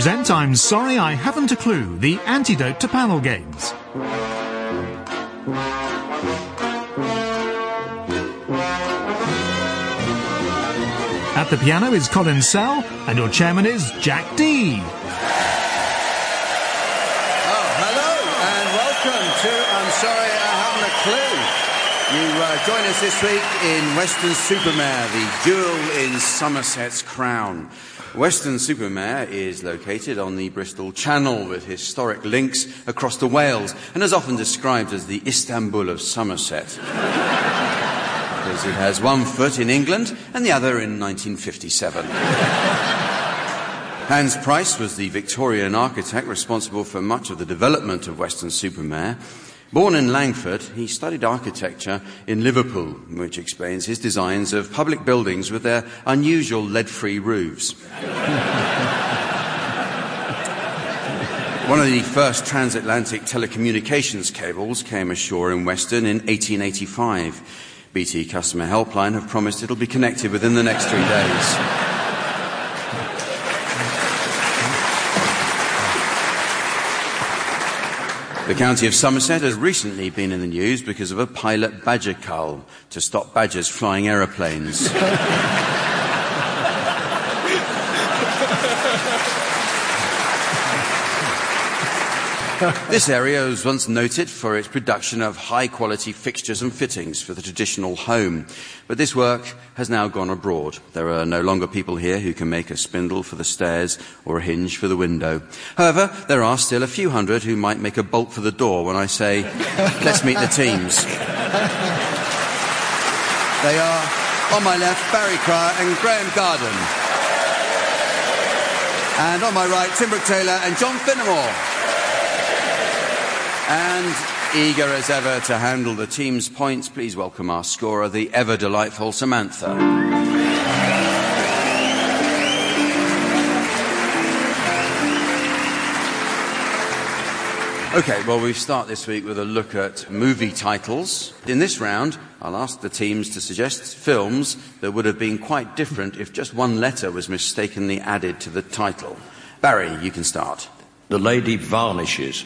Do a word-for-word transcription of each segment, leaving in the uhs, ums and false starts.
present I'm Sorry I Haven't a Clue, the antidote to panel games. At the piano is Colin Sell, and your chairman is Jack Dee. Oh, hello, and welcome to I'm Sorry I Haven't a Clue. You uh, join us this week in Weston-super-Mare, the jewel in Somerset's crown. Weston-super-Mare is located on the Bristol Channel with historic links across to Wales and is often described as the Istanbul of Somerset. Because it has one foot in England and the other in nineteen fifty-seven. Hans Price was the Victorian architect responsible for much of the development of Weston-super-Mare. Born in Langford, he studied architecture in Liverpool, which explains his designs of public buildings with their unusual lead-free roofs. One of the first transatlantic telecommunications cables came ashore in Weston in eighteen eighty-five. B T Customer Helpline have promised it'll be connected within the next three days. The county of Somerset has recently been in the news because of a pilot badger cull to stop badgers flying aeroplanes. This area was once noted for its production of high-quality fixtures and fittings for the traditional home. But this work has now gone abroad. There are no longer people here who can make a spindle for the stairs or a hinge for the window. However, there are still a few hundred who might make a bolt for the door when I say, let's meet the teams. They are, on my left, Barry Cryer and Graham Garden. And on my right, Tim Brooke-Taylor and John Finnemore. And eager as ever to handle the team's points, please welcome our scorer, the ever-delightful Samantha. OK, well, we start this week with a look at movie titles. In this round, I'll ask the teams to suggest films that would have been quite different if just one letter was mistakenly added to the title. Barry, you can start. The Lady Varnishes.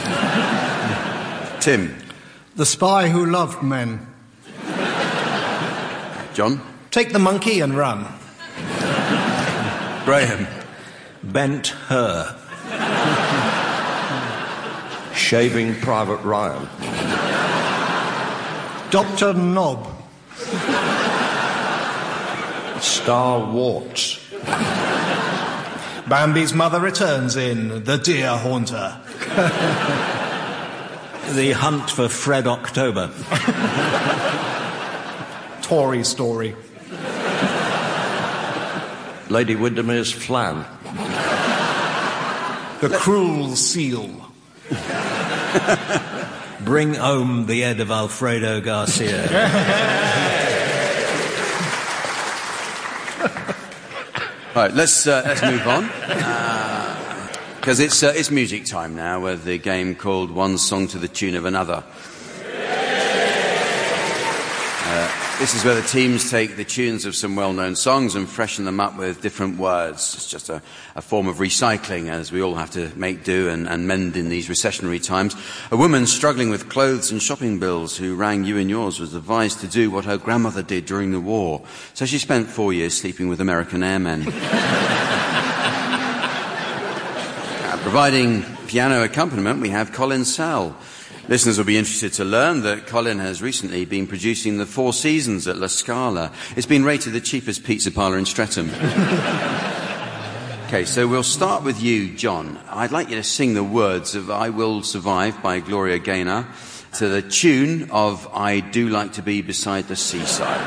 Tim. The Spy Who Loved Men. John. Take the Monkey and Run. Graham. Bent Her. Shaving Private Ryan. Doctor Knob. Star Warts. Bambi's mother returns in The Deer Haunter. The Hunt for Fred October. Tory Story. Lady Windermere's Flan. The Cruel Seal. Bring home the head of Alfredo Garcia. All right, let's, uh, let's move on. Because uh, it's, uh, it's music time now with the game called One Song to the Tune of Another. Uh, this is where the teams take the tunes of some well-known songs and freshen them up with different words. It's just a, a form of recycling, as we all have to make do and, and mend in these recessionary times. A woman struggling with clothes and shopping bills who rang You and Yours was advised to do what her grandmother did during the war. So she spent four years sleeping with American airmen. uh, providing piano accompaniment, we have Colin Sell. Listeners will be interested to learn that Colin has recently been producing the Four Seasons at La Scala. It's been rated the cheapest pizza parlour in Streatham. OK, so we'll start with you, John. I'd like you to sing the words of I Will Survive by Gloria Gaynor to the tune of I Do Like to Be Beside the Seaside.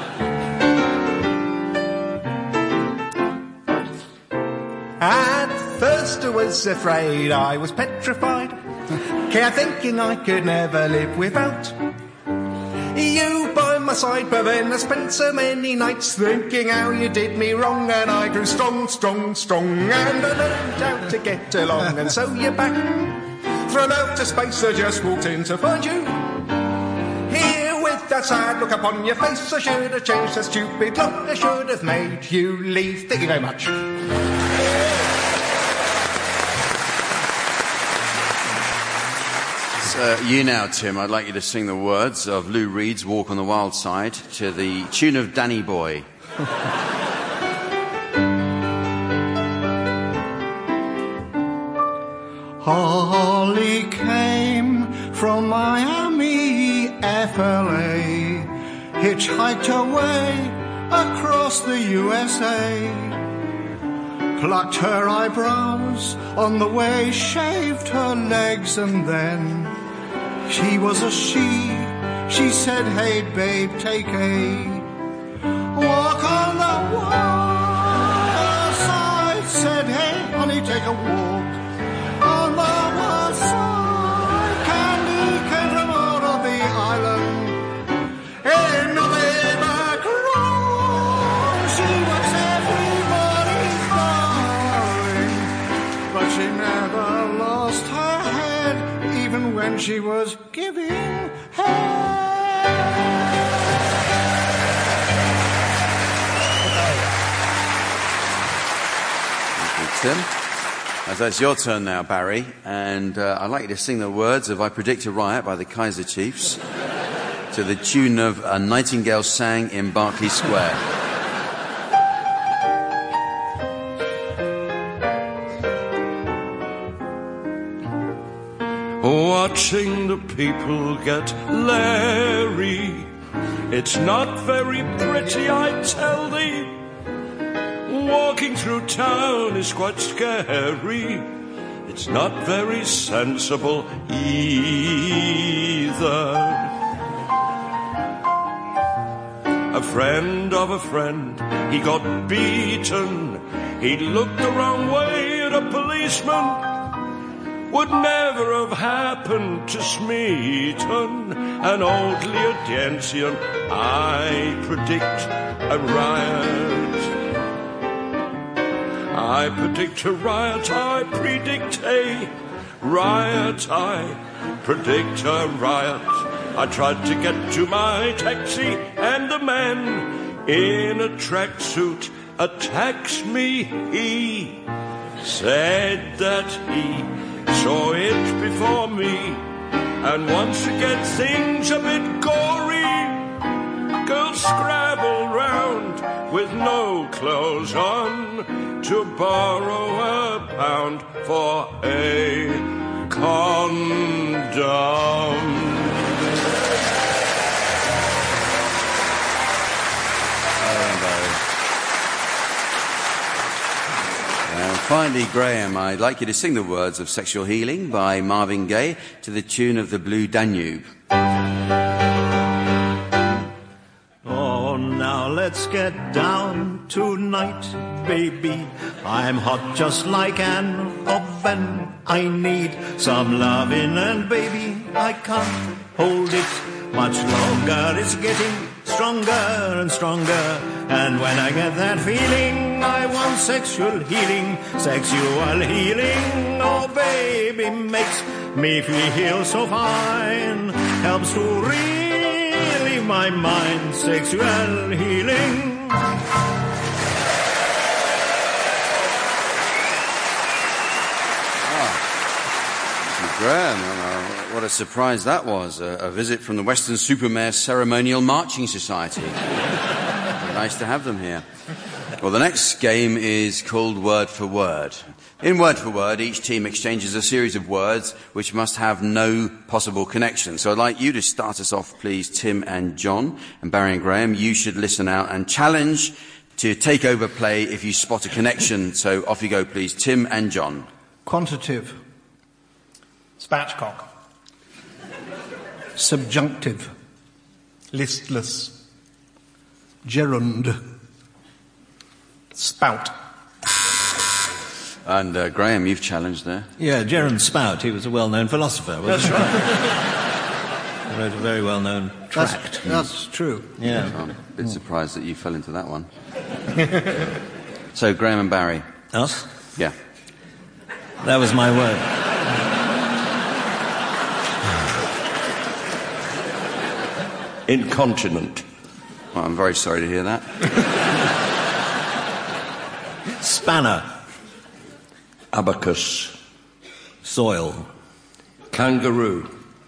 At first I was afraid, I was petrified, kept thinking I could never live without you by my side. But then I spent so many nights thinking how you did me wrong, and I grew strong, strong, strong, and I learned how to get along. And so you're back from outer space, I just walked in to find you here with that sad look upon your face. I should have changed that stupid look, I should have made you leave. Thank you very much. It's uh, you now, Tim. I'd like you to sing the words of Lou Reed's Walk on the Wild Side to the tune of Danny Boy. Holly came from Miami, F L A, hitchhiked away across the U S A, plucked her eyebrows on the way, shaved her legs, and then she was a she. She said, hey babe, take a walk on the wild side. Said, hey honey, take a walk on the wild side. Candy came from out of the island in the back room. She was everybody's darling, but she never lost her head, even when she was giving head. Tim. As that's your turn now, Barry, and uh, I'd like you to sing the words of I Predict a Riot by the Kaiser Chiefs to the tune of A Nightingale Sang in Berkeley Square. Watching the people get leery, it's not very pretty, I tell thee. Walking through town is quite scary, it's not very sensible either. A friend of a friend, he got beaten, he looked the wrong way at a policeman. Would never have happened to Smeaton, an old Leodensian. I predict a riot. I predict a riot, I predict a riot, I predict a riot. I tried to get to my taxi and the man in a tracksuit attacks me. He said that he saw it before me, and once again things a bit gory. Girls scrabble round with no clothes on to borrow a pound for a condom. And finally, Graham, I'd like you to sing the words of Sexual Healing by Marvin Gaye to the tune of the Blue Danube. Oh, now let's get down tonight, baby. I'm hot just like an oven. I need some loving, and baby, I can't hold it much longer. It's getting stronger and stronger, and when I get that feeling, I want sexual healing. Sexual healing, oh baby, makes me feel so fine. Helps to relieve my mind. Sexual healing. Graham, uh, what a surprise that was. Uh, a visit from the Western Supermare Ceremonial Marching Society. Nice to have them here. Well, the next game is called Word for Word. In Word for Word, each team exchanges a series of words which must have no possible connection. So I'd like you to start us off, please, Tim and John. And Barry and Graham, you should listen out and challenge to take over play if you spot a connection. So off you go, please, Tim and John. Quantitative. Spatchcock. Subjunctive. Listless. Gerund. Spout. And uh, Graham, you've challenged there. Yeah, Gerund Spout, he was a well-known philosopher, wasn't That's he? right. He wrote a very well-known tract. That's, that's true. Yeah. I'm a bit surprised that you fell into that one. So, Graham and Barry. Us? Yeah. That was my word. Incontinent. Well, I'm very sorry to hear that. Spanner. Abacus. Soil. Kangaroo.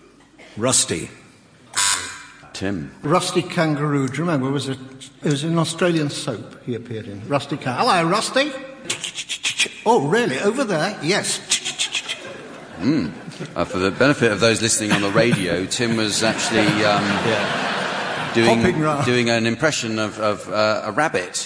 Rusty. Tim. Rusty Kangaroo. Do you remember? It was, a, it was an Australian soap he appeared in. Rusty Kangaroo. Hello, Rusty. Oh, really? Over there? Yes. Mm. Uh, for the benefit of those listening on the radio, Tim was actually um, yeah. doing doing an impression of, of uh, a rabbit.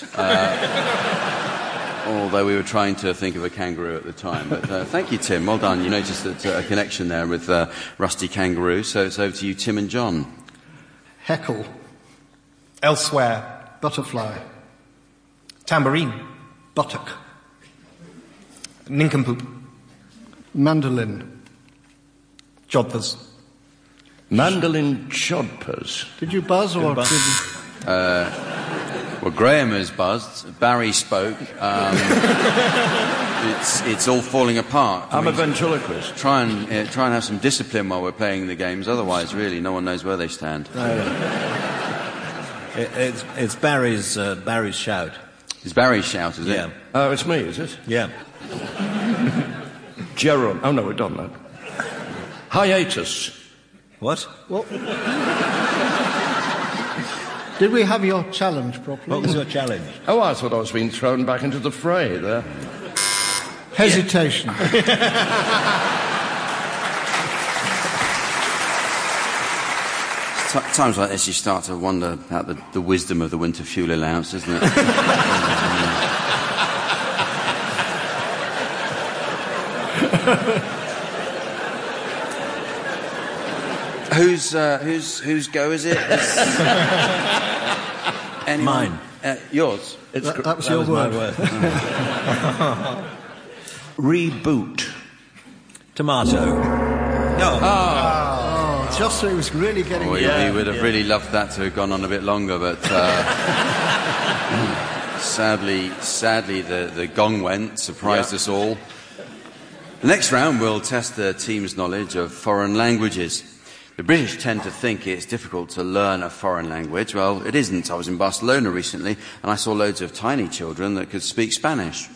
Uh, although we were trying to think of a kangaroo at the time. But uh, thank you, Tim. Well done. You noticed that, uh, a connection there with uh, Rusty Kangaroo. So it's over to you, Tim and John. Heckle. Elsewhere. Butterfly. Tambourine. Buttock. Nincompoop. Mandolin. Jodhpurs. Mandolin jodhpurs. Did you buzz or buzz. didn't? Uh, well, Graham has buzzed. Barry spoke. Um, it's it's all falling apart. I'm I a mean, ventriloquist. Try and uh, try and have some discipline while we're playing the games. Otherwise, really, no one knows where they stand. No, no. it, it's it's Barry's uh, Barry's shout. It's Barry's shout, is yeah. it? Oh, it's me, is it? Yeah. Jerome. Oh no, we've done that. Hiatus. What? What? Did we have your challenge properly? What was your challenge? Oh, I thought I was being thrown back into the fray there. Hesitation. T- times like this, you start to wonder about the, the wisdom of the winter fuel allowance, isn't it? Whose uh, whose whose go is it? Is... Anyone? Mine. Uh, yours. It's that, that was that your was word. My word. Reboot. Tomato. No. Oh, just so he was really getting. Well, Yeah, we would have yeah. really loved that to have gone on a bit longer, but uh, sadly, sadly, the, the gong went, surprised Yeah. us all. The next round will test the team's knowledge of foreign languages. The British tend to think it's difficult to learn a foreign language. Well, it isn't. I was in Barcelona recently, and I saw loads of tiny children that could speak Spanish.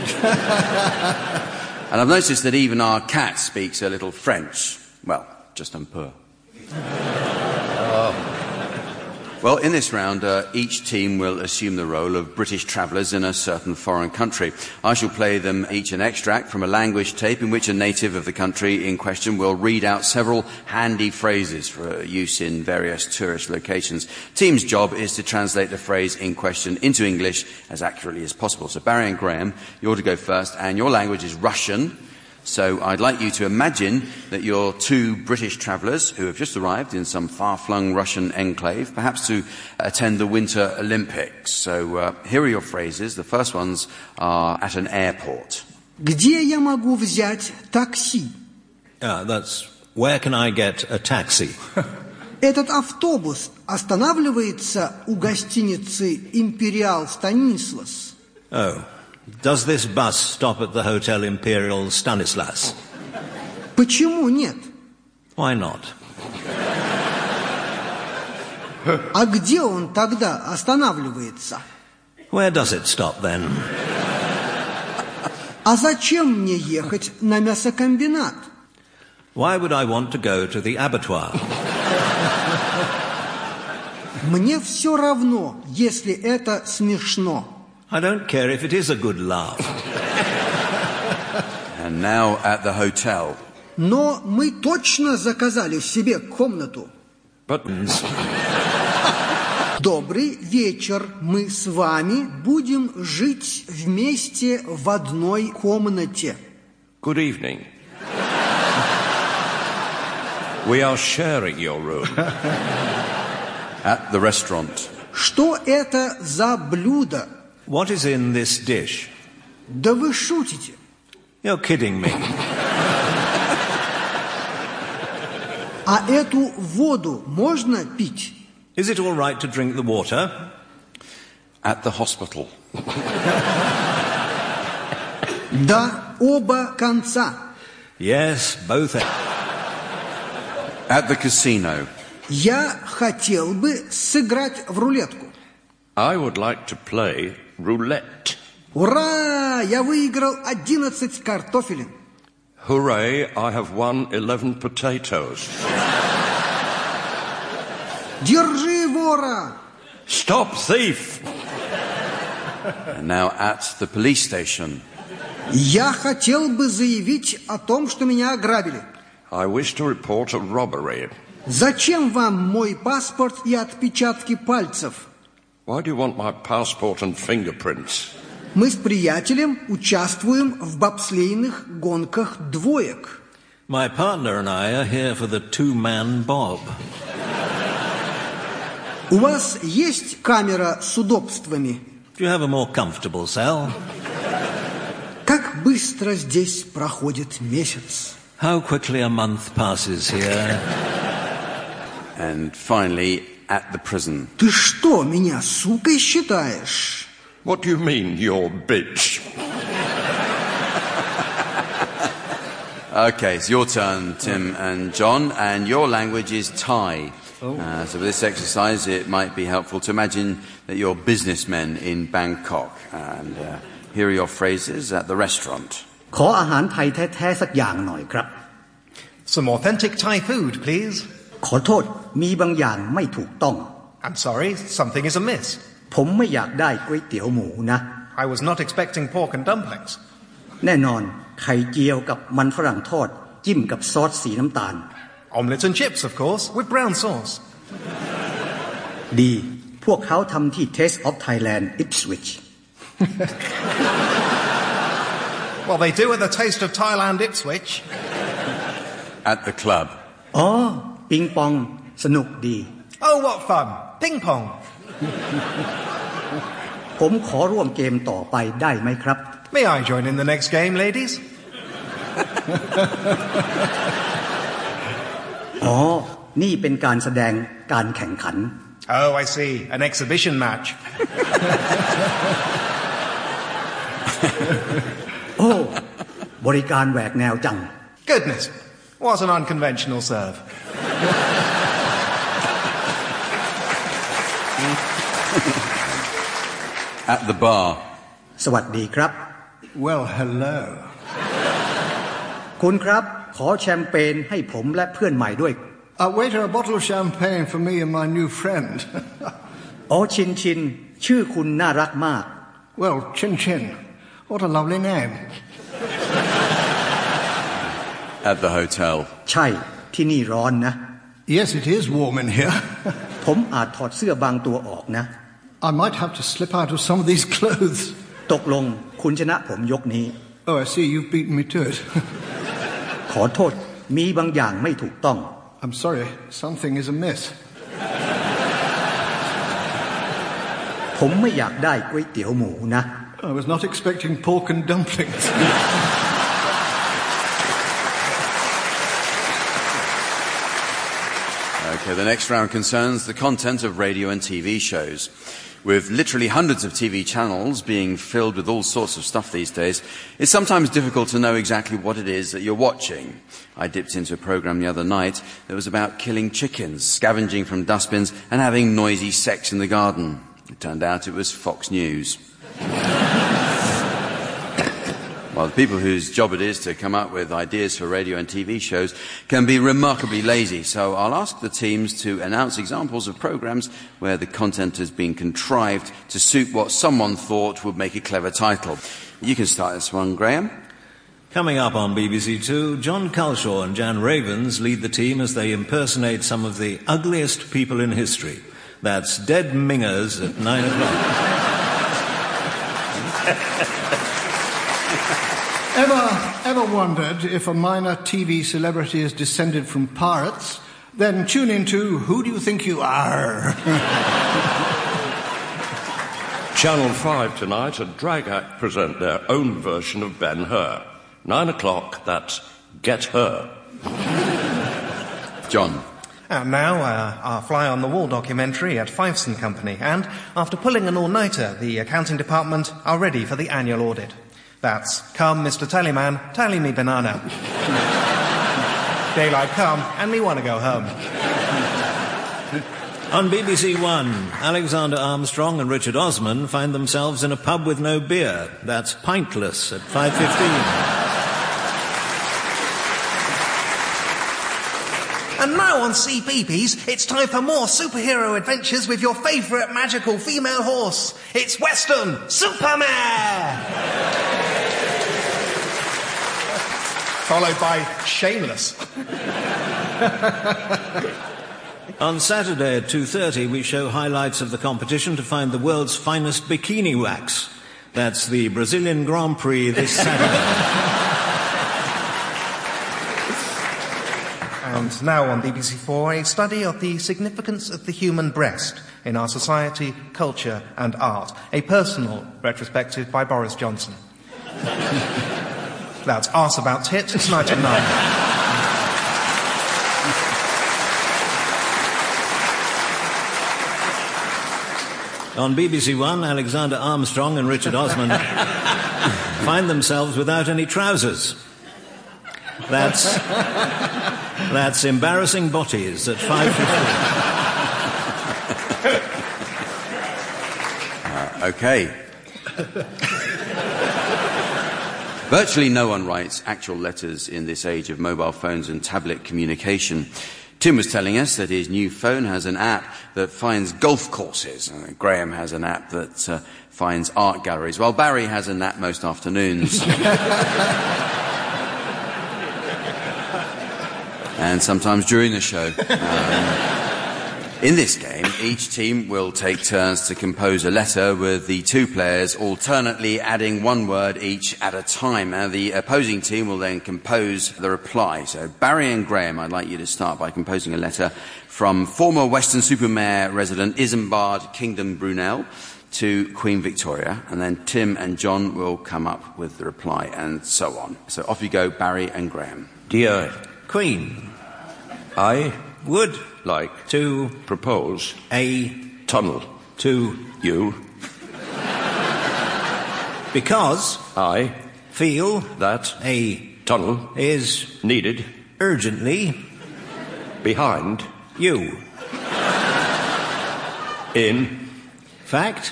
And I've noticed that even our cat speaks a little French. Well, just un peu. Well, in this round, uh, each team will assume the role of British travellers in a certain foreign country. I shall play them each an extract from a language tape in which a native of the country in question will read out several handy phrases for use in various tourist locations. Team's job is to translate the phrase in question into English as accurately as possible. So Barry and Graham, you're to go first, and your language is Russian. So I'd like you to imagine that you're two British travellers who have just arrived in some far-flung Russian enclave, perhaps to attend the Winter Olympics. So uh, here are your phrases. The first ones are at an airport. Где я могу взять такси? Ah, that's where can I get a taxi? Этот автобус останавливается у гостиницы «Империал Станислас». Oh. Does this bus stop at the Hotel Imperial Stanislas? Почему нет? Why not? А где он тогда останавливается? Where does it stop then? А зачем мне ехать на мясокомбинат? Why would I want to go to the abattoir? Мне все равно, если это смешно. I don't care if it is a good laugh. And now at the hotel. Но мы точно заказали себе комнату. Buttons. Добрый вечер. Мы с вами будем жить вместе в одной комнате. Good evening. We are sharing your room. At the restaurant. Что это за блюдо? What is in this dish? Да вы шутите. You're kidding me. А эту воду можно пить? Is it all right to drink the water? At the hospital. Да, оба конца. Yes, both. At the casino. Я хотел бы сыграть в рулетку. I would like to play roulette. Ура! Я выиграл одиннадцать картофелин. Hooray, I have won eleven potatoes. Держи вора! Stop thief! And now at the police station. Я хотел бы заявить о том, что меня ограбили. I wish to report a robbery. Зачем вам мой паспорт и отпечатки пальцев? Why do you want my passport and fingerprints? Мы с приятелем участвуем в бобслейных гонках двоек. My partner and I are here for the two-man bob. У вас есть камера с удобствами? Do you have a more comfortable cell? Как быстро здесь проходит месяц. How quickly a month passes here. And finally, at the prison. Ты что, меня сукой считаешь? What do you mean, you're bitch? Okay, it's your turn, Tim and John, and your language is Thai. Oh. Uh, so for this exercise, it might be helpful to imagine that you're businessmen in Bangkok. And uh, here are your phrases at the restaurant. ขออาหารไทยแท้ๆสักอย่างหน่อยครับ Some authentic Thai food, please. ขอโทษมีบางอย่างไม่ถูกต้อง I'm sorry, something is amiss. ผมไม่อยากได้ก๋วยเตี๋ยวหมูนะ I was not expecting pork and dumplings. แน่นอนไข่เจียวกับมันฝรั่งทอดจิ้มกับซอสสีน้ำตาล Omelette and chips, of course, with brown sauce. ดีพวกเขาทำที่ Taste of Thailand Ipswich. Well, they do at the Taste of Thailand Ipswich. At the club. อ๋อปิงปองสนุกดี Oh, what fun! Ping pong. ผมขอร่วมเกมต่อไปได้ไหมครับ May I join in the next game, ladies? อ๋อนี่เป็นการแสดงการแข่งขัน Oh, I see. An exhibition match. โอ้บริการแหวกแนวจัง Goodness, what an unconventional serve. At the bar. สวัสดีครับ Well, hello. คุณครับขอแชมเปญให้ผมและเพื่อนใหม่ด้วย Uh, waiter, a bottle of champagne for me and my new friend. อ๋อชินชินชื่อคุณน่ารักมาก Well, Chin Chin. What a lovely name. At the hotel. ใช่ที่นี่ร้อนนะ Yes, it is warm in here. ผมอาจถอดเสื้อบางตัวออกนะ I might have to slip out of some of these clothes. ตกลงคุณชนะผมยกนี้ Oh, I see, you've beaten me to it. ขอโทษมีบางอย่างไม่ถูกต้อง I'm sorry, something is amiss. ผมไม่อยากได้ก๋วยเตี๋ยวหมูนะ I was not expecting pork and dumplings. Okay, the next round concerns the content of radio and T V shows. With literally hundreds of T V channels being filled with all sorts of stuff these days, it's sometimes difficult to know exactly what it is that you're watching. I dipped into a program the other night that was about killing chickens, scavenging from dustbins, and having noisy sex in the garden. It turned out it was Fox News. While the people whose job it is to come up with ideas for radio and T V shows can be remarkably lazy, so I'll ask the teams to announce examples of programs where the content has been contrived to suit what someone thought would make a clever title. You can start this one, Graham. Coming up on B B C Two, John Culshaw and Jan Ravens lead the team as they impersonate some of the ugliest people in history. That's dead mingers at nine o'clock. Ever, ever wondered if a minor T V celebrity is descended from pirates? Then tune into Who Do You Think You Are? Channel five tonight, a drag act present their own version of Ben-Hur. Nine o'clock, that's Get Her. John. And now, uh, our Fly on the Wall documentary at Fifeson Company. And after pulling an all-nighter, the accounting department are ready for the annual audit. That's, come, Mister Tallyman, tally me banana. Daylight come, and me want to go home. On B B C One, Alexander Armstrong and Richard Osman find themselves in a pub with no beer. That's Pintless at five fifteen. And now on C B B S, it's time for more superhero adventures with your favourite magical female horse. It's Western Supermare! Followed by Shameless. On Saturday at two thirty, we show highlights of the competition to find the world's finest bikini wax. That's the Brazilian Grand Prix this Saturday. And now on B B C Four, a study of the significance of the human breast in our society, culture and art. A personal retrospective by Boris Johnson. That's Arse About Tit, tonight at nine. On B B C One, Alexander Armstrong and Richard Osman find themselves without any trousers. That's that's embarrassing botties at five fifteen. Uh, okay. Virtually no one writes actual letters in this age of mobile phones and tablet communication. Tim was telling us that his new phone has an app that finds golf courses. Uh, Graham has an app that uh, finds art galleries, while Barry has a nap most afternoons. And sometimes during the show. Um, in this game, each team will take turns to compose a letter, with the two players alternately adding one word each at a time. And the opposing team will then compose the reply. So, Barry and Graham, I'd like you to start by composing a letter from former Weston-super-Mare resident Isambard Kingdom Brunel to Queen Victoria. And then Tim and John will come up with the reply, and so on. So off you go, Barry and Graham. Dear Queen, I would like to propose a tunnel to you because I feel that a tunnel is needed urgently behind you. In fact,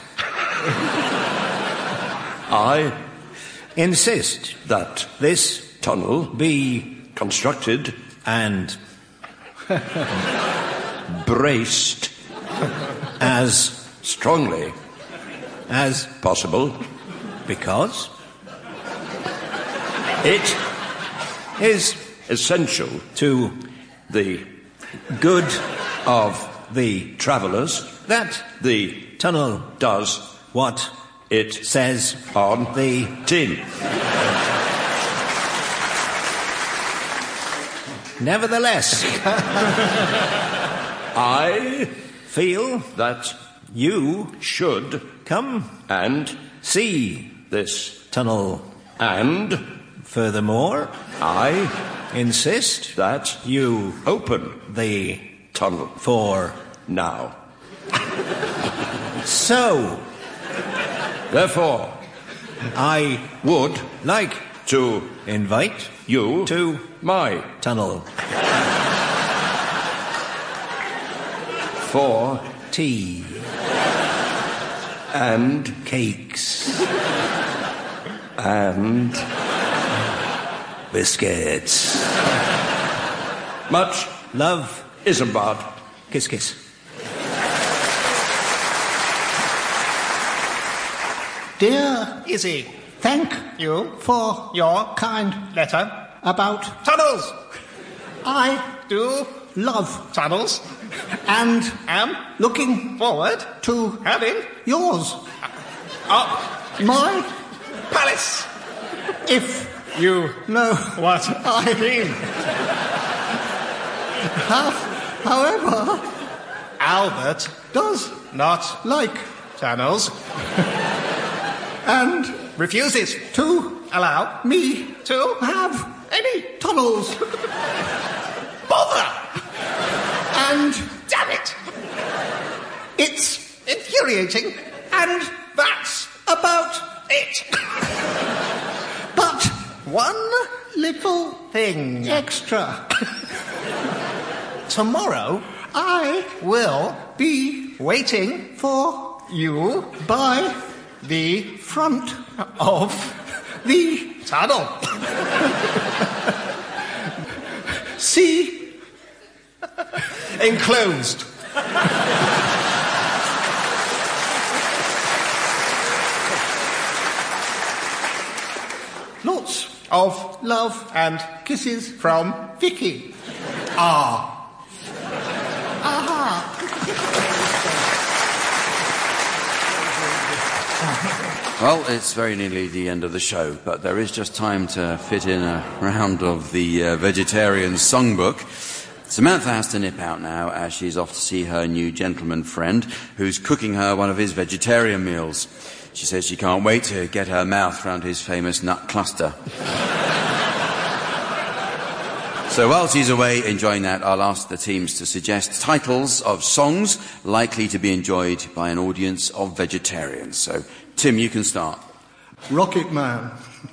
I insist that this tunnel be constructed and braced as strongly as possible because it is essential to the good of the travellers that the tunnel does what it says on the tin. Nevertheless, I feel that you should come and see this tunnel. and Furthermore, I insist that you open the tunnel for now. so. Therefore, I would like to invite you to my tunnel for tea and cakes and biscuits. Much Love, Isambard. kiss kiss. Dear Izzy, thank you for your kind letter about tunnels. I Do love tunnels. and Am looking forward to having yours. up My, palace. if You no, what I mean? how, however, Albert does not like tunnels. and Refuses to allow me to have any tunnels bother. and Damn it! it's Infuriating. and That's about it. but One little thing. extra. Tomorrow I will be waiting for you by the front of the tunnel. sea Enclosed. Lots Of love and kisses from Vicky. ah. Well, it's very nearly the end of the show, but there is just time to fit in a round of the uh, vegetarian songbook. Samantha has to nip out now as she's off to see her new gentleman friend who's cooking her one of his vegetarian meals. She says she can't wait to get her mouth round his famous nut cluster. So while she's away enjoying that, I'll ask the teams to suggest titles of songs likely to be enjoyed by an audience of vegetarians. So, Tim, you can start. Rocket Man.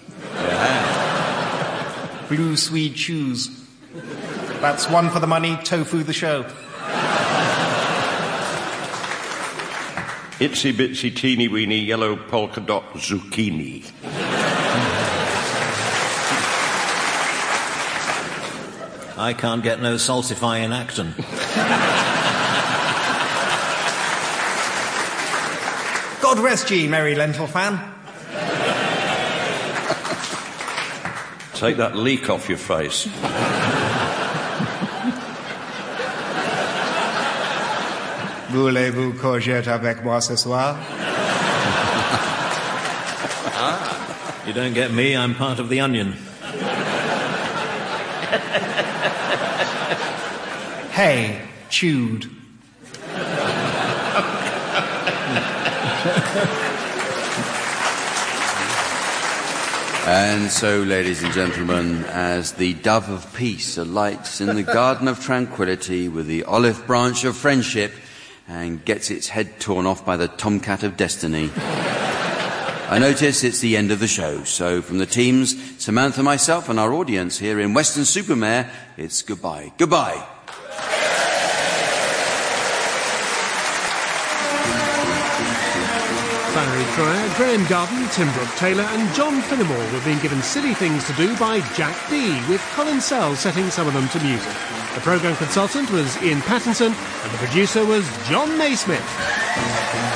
Yeah. Blue Swede Shoes. That's one for the money, Tofu the show. Itsy bitsy teeny weeny yellow polka dot zucchini. I can't get no salsify in Acton. God rest ye, merry lentil fan. Take that leak off your face. Voulez-vous courgette avec moi ce soir? You don't get me, I'm part of the onion. Hey, chewed. And so, ladies and gentlemen, as the dove of peace alights in the garden of tranquility with the olive branch of friendship and gets its head torn off by the tomcat of destiny, I notice it's the end of the show. So from the teams, Samantha, myself and our audience here in Weston-super-Mare, it's goodbye. Goodbye. Valerie Troyer, Graham Garden, Tim Brooke-Taylor and John Finnemore were being given silly things to do by Jack Dee, with Colin Sell setting some of them to music. The programme consultant was Ian Pattinson and the producer was John Naismith.